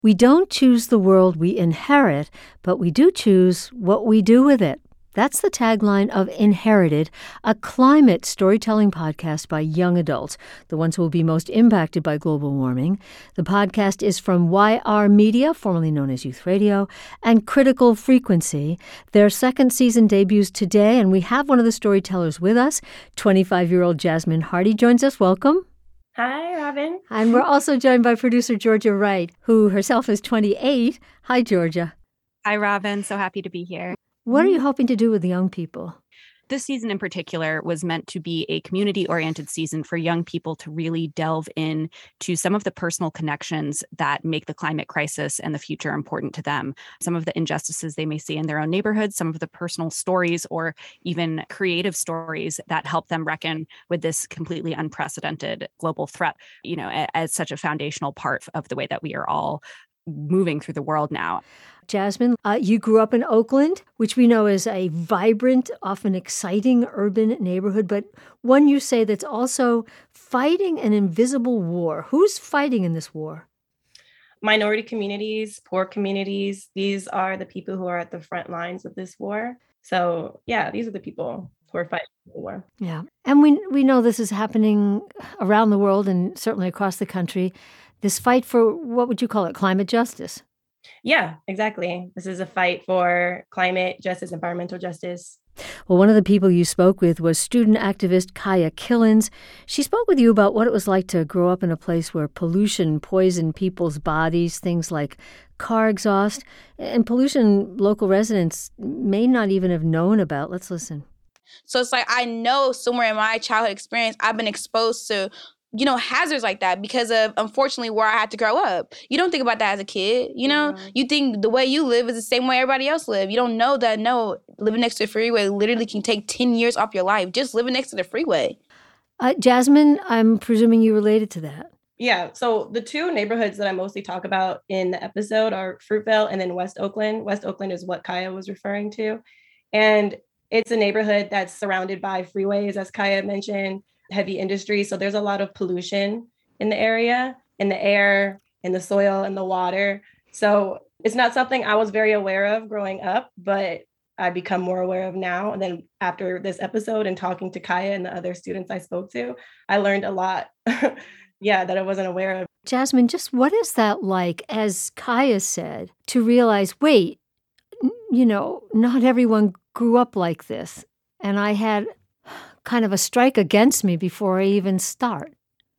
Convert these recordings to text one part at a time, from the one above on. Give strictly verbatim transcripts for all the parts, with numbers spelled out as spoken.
We don't choose the world we inherit, but we do choose what we do with it. That's the tagline of Inherited, a climate storytelling podcast by young adults, the ones who will be most impacted by global warming. The podcast is from Y R Media, formerly known as Youth Radio, and Critical Frequency. Their second season debuts today, and we have one of the storytellers with us. twenty-five-year-old Jasmine Hardy joins us. Welcome. Hi, Robin. And we're also joined by producer Georgia Wright, who herself is twenty-eight. Hi, Georgia. Hi, Robin. So happy to be here. What are you hoping to do with the young people? This season in particular was meant to be a community-oriented season for young people to really delve in to some of the personal connections that make the climate crisis and the future important to them. Some of the injustices they may see in their own neighborhoods, some of the personal stories or even creative stories that help them reckon with this completely unprecedented global threat, you know, as such a foundational part of the way that we are all moving through the world now. Jasmine, uh, you grew up in Oakland, which we know is a vibrant, often exciting urban neighborhood, but one you say that's also fighting an invisible war. Who's fighting in this war? Minority communities, poor communities. These are the people who are at the front lines of this war. So, yeah, these are the people who are fighting the war. Yeah. And we we know this is happening around the world and certainly across the country. This fight for, what would you call it, climate justice? Yeah, exactly. This is a fight for climate justice, environmental justice. Well, one of the people you spoke with was student activist Kaya Killens. She spoke with you about what it was like to grow up in a place where pollution poisoned people's bodies, things like car exhaust, and pollution local residents may not even have known about. Let's listen. So it's like I know somewhere in my childhood experience, I've been exposed to you know, hazards like that because of, unfortunately, where I had to grow up. You don't think about that as a kid, you know? Yeah. You think the way you live is the same way everybody else live. You don't know that, no, living next to a freeway literally can take ten years off your life, just living next to the freeway. Uh, Jasmine, I'm presuming you related to that. Yeah, so the two neighborhoods that I mostly talk about in the episode are Fruitvale and then West Oakland. West Oakland is what Kaya was referring to. And it's a neighborhood that's surrounded by freeways, as Kaya mentioned, heavy industry. So there's a lot of pollution in the area, in the air, in the soil, in the water. So it's not something I was very aware of growing up, but I become more aware of now. And then after this episode and talking to Kaya and the other students I spoke to, I learned a lot, yeah, that I wasn't aware of. Jasmine, just what is that like, as Kaya said, to realize, wait, you know, not everyone grew up like this. And I had kind of a strike against me before I even start.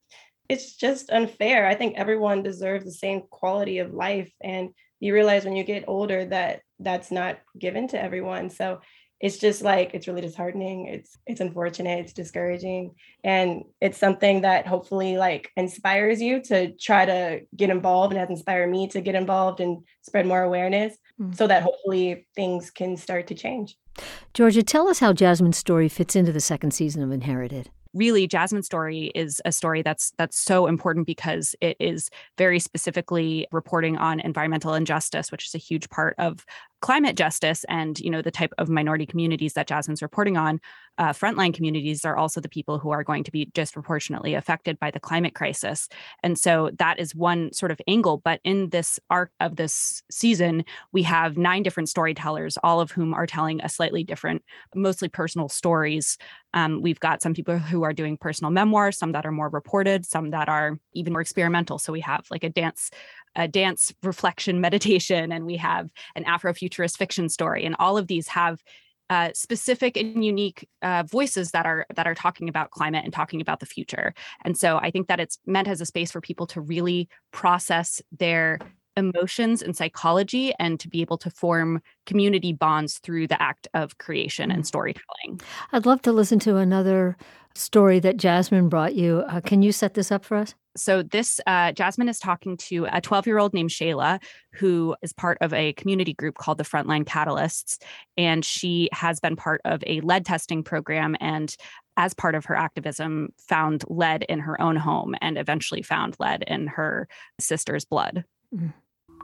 It's just unfair. I think everyone deserves the same quality of life. And you realize when you get older that that's not given to everyone. So it's just like, it's really disheartening. It's it's unfortunate. It's discouraging. And it's something that hopefully like inspires you to try to get involved and has inspired me to get involved and spread more awareness mm-hmm. so that hopefully things can start to change. Georgia, tell us how Jasmine's story fits into the second season of Inherited. Really, Jasmine's story is a story that's that's so important because it is very specifically reporting on environmental injustice, which is a huge part of climate justice. And, you know, the type of minority communities that Jasmine's reporting on, uh, frontline communities are also the people who are going to be disproportionately affected by the climate crisis. And so that is one sort of angle. But in this arc of this season, we have nine different storytellers, all of whom are telling a slightly different, mostly personal stories. Um, we've got some people who are doing personal memoirs, some that are more reported, some that are even more experimental. So we have like a dance a dance reflection meditation, and we have an Afrofuturist fiction story. And all of these have uh, specific and unique uh, voices that are that are talking about climate and talking about the future. And so I think that it's meant as a space for people to really process their emotions and psychology and to be able to form community bonds through the act of creation and storytelling. I'd love to listen to another story that Jasmine brought you. Uh, can you set this up for us? So this, uh, Jasmine is talking to a twelve-year-old named Shayla, who is part of a community group called the Frontline Catalysts. And she has been part of a lead testing program and as part of her activism found lead in her own home and eventually found lead in her sister's blood. Mm.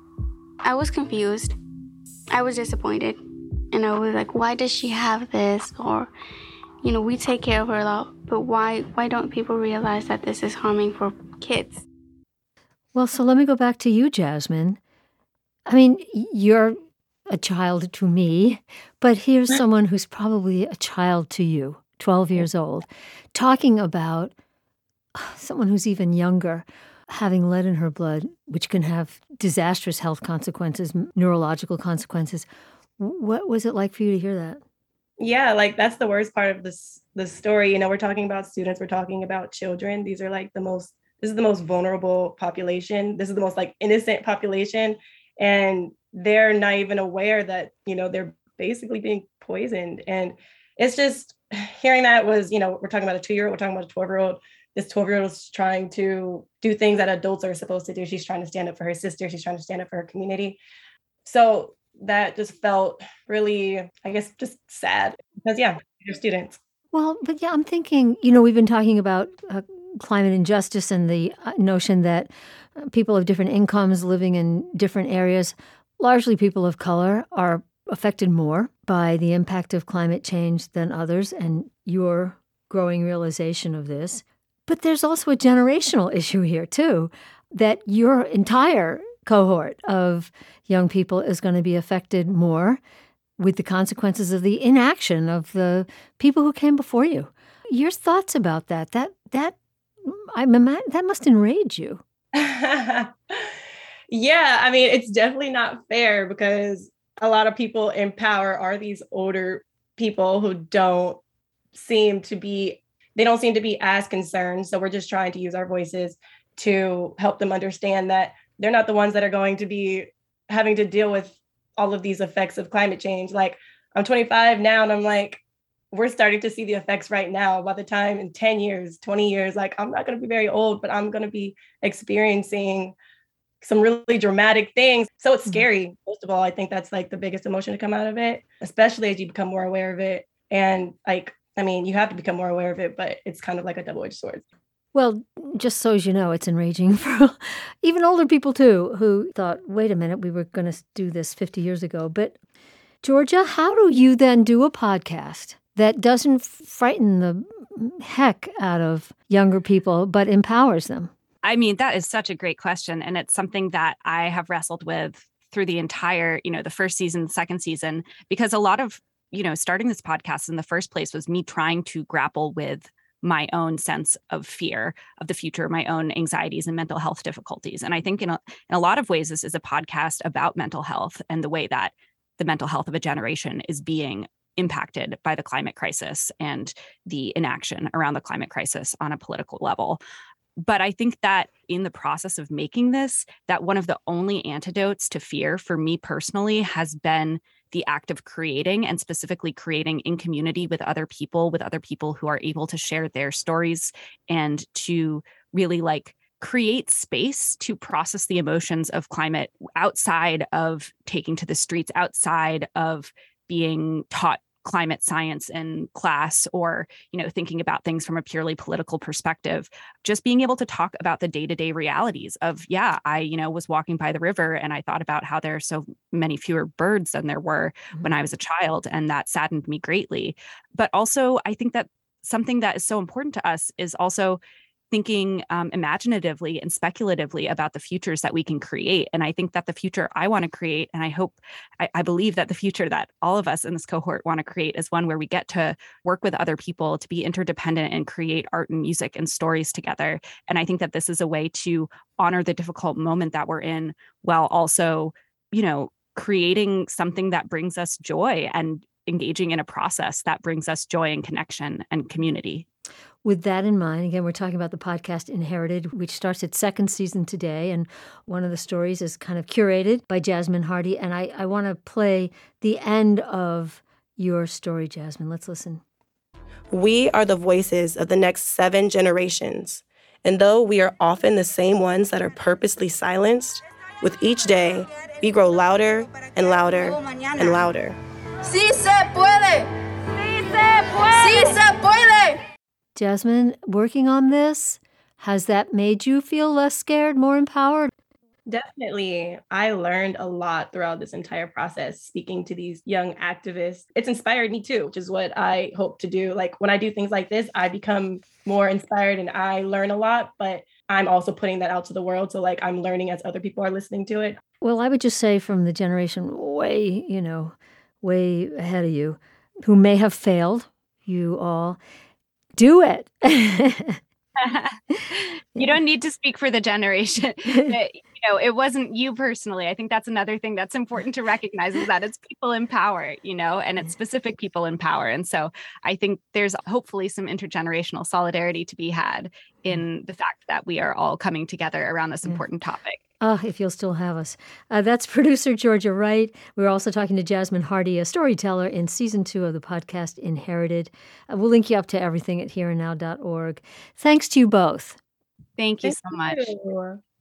I was confused. I was disappointed. And I was like, why does she have this? Or, you know, we take care of her a lot, but why why don't people realize that this is harming for kids? Well, so let me go back to you, Jasmine. I mean, you're a child to me, but here's someone who's probably a child to you, twelve years old, talking about someone who's even younger having lead in her blood, which can have disastrous health consequences, neurological consequences. What was it like for you to hear that? Yeah, like that's the worst part of this the story. You know, we're talking about students, we're talking about children. These are like the most, this is the most vulnerable population. This is the most like innocent population. And they're not even aware that, you know, they're basically being poisoned. And it's just hearing that was, you know, we're talking about a two-year-old, we're talking about a twelve-year-old. This twelve-year-old is trying to do things that adults are supposed to do. She's trying to stand up for her sister. She's trying to stand up for her community. So that just felt really, I guess, just sad because, yeah, they're students. Well, but yeah, I'm thinking, you know, we've been talking about uh, climate injustice and the uh, notion that uh, people of different incomes living in different areas, largely people of color, are affected more by the impact of climate change than others, and your growing realization of this. But there's also a generational issue here, too, that your entire cohort of young people is going to be affected more with the consequences of the inaction of the people who came before you. Your thoughts about that? That that I that must enrage you. Yeah, I mean, it's definitely not fair because a lot of people in power are these older people who don't seem to be, they don't seem to be as concerned. So we're just trying to use our voices to help them understand that they're not the ones that are going to be having to deal with all of these effects of climate change. Like, I'm twenty-five now, and I'm like, we're starting to see the effects right now. By the time in ten years, twenty years, like, I'm not going to be very old, but I'm going to be experiencing some really dramatic things. So it's scary. Most of all, I think that's like the biggest emotion to come out of it, especially as you become more aware of it. And like, I mean, you have to become more aware of it, but it's kind of like a double-edged sword. Well, just so as you know, it's enraging for even older people, too, who thought, wait a minute, we were going to do this fifty years ago. But, Georgia, how do you then do a podcast that doesn't frighten the heck out of younger people, but empowers them? I mean, that is such a great question. And it's something that I have wrestled with through the entire, you know, the first season, the second season, because a lot of, you know, starting this podcast in the first place was me trying to grapple with my own sense of fear of the future, my own anxieties and mental health difficulties. And I think in a, in a lot of ways, this is a podcast about mental health and the way that the mental health of a generation is being impacted by the climate crisis and the inaction around the climate crisis on a political level. But I think that in the process of making this, that one of the only antidotes to fear for me personally has been the act of creating, and specifically creating in community with other people, with other people who are able to share their stories and to really like create space to process the emotions of climate outside of taking to the streets, outside of being taught climate science in class, or, you know, thinking about things from a purely political perspective, just being able to talk about the day-to-day realities of, yeah, I, you know, was walking by the river and I thought about how there are so many fewer birds than there were mm-hmm. when I was a child. And that saddened me greatly. But also, I think that something that is so important to us is also thinking um, imaginatively and speculatively about the futures that we can create. And I think that the future I want to create, and I hope, I, I believe that the future that all of us in this cohort want to create is one where we get to work with other people, to be interdependent and create art and music and stories together. And I think that this is a way to honor the difficult moment that we're in while also, you know, creating something that brings us joy and engaging in a process that brings us joy and connection and community. With that in mind, again, we're talking about the podcast Inherited, which starts its second season today. And one of the stories is kind of curated by Jasmine Hardy. And I, I want to play the end of your story, Jasmine. Let's listen. We are the voices of the next seven generations. And though we are often the same ones that are purposely silenced, with each day, we grow louder and louder and louder. Sí se puede! Sí se puede! Sí se puede! Jasmine, working on this, has that made you feel less scared, more empowered? Definitely. I learned a lot throughout this entire process, speaking to these young activists. It's inspired me too, which is what I hope to do. Like when I do things like this, I become more inspired and I learn a lot, but I'm also putting that out to the world. So like I'm learning as other people are listening to it. Well, I would just say from the generation way, you know, way ahead of you, who may have failed, you all, do it. You don't need to speak for the generation. It, you know, it wasn't you personally. I think that's another thing that's important to recognize is that it's people in power, you know, and it's specific people in power. And so I think there's hopefully some intergenerational solidarity to be had in the fact that we are all coming together around this important topic. Ah, if you'll still have us. Uh, that's producer Georgia Wright. We're also talking to Jasmine Hardy, a storyteller in season two of the podcast Inherited. Uh, we'll link you up to everything at here and now dot org. Thanks to you both. Thank you Thank so much. you.